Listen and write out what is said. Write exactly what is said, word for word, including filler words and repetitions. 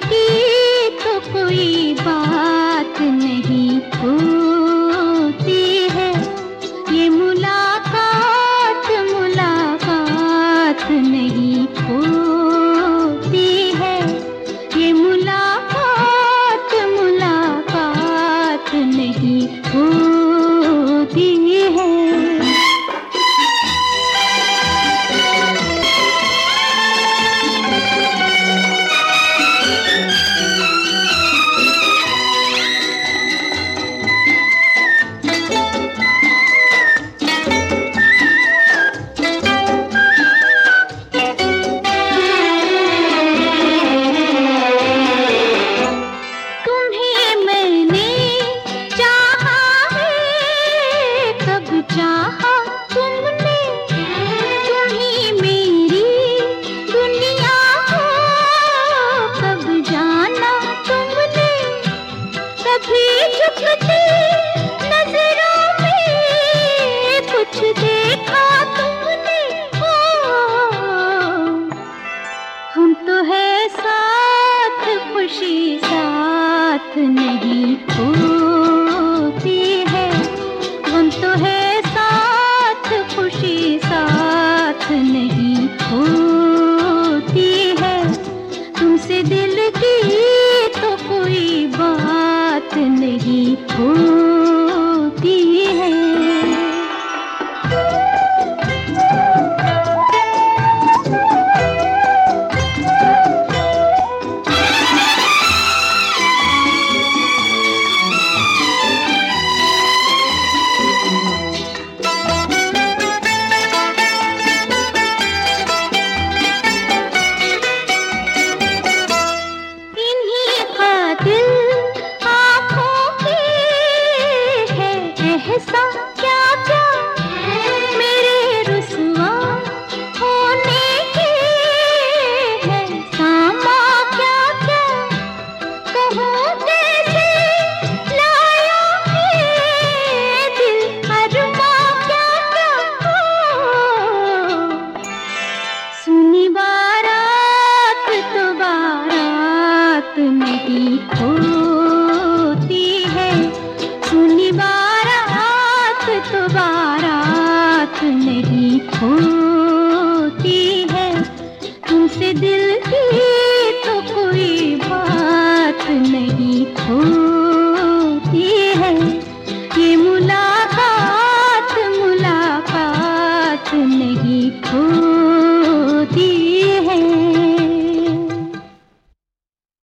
की तो कोई बात नहीं होती है। ये मुलाकात मुलाकात नहीं होती है। ये मुलाकात मुलाकात नहीं होती है। चाहा तुमने, तुम ही मेरी दुनिया हो, कब जाना तुमने, कभी झुकती नजरों में कुछ देखा तुमने। हो हम तो है साथ खुशी साथ नहीं होती है। हम तो है खुशी साथ नहीं होती है। तुमसे दिल की तो कोई बात नहीं होती है। क्या क्या मेरे रुसवा होने के है सामा, क्या क्या कहूँ कैसे लाया है दिल अरमा, क्या क्या हो सुनी बारात तो बारात नहीं होती है। सुनी तो बारात नहीं होती है। तुमसे दिल की तो कोई बात नहीं होती है। ये मुलाकात मुलाकात नहीं होती।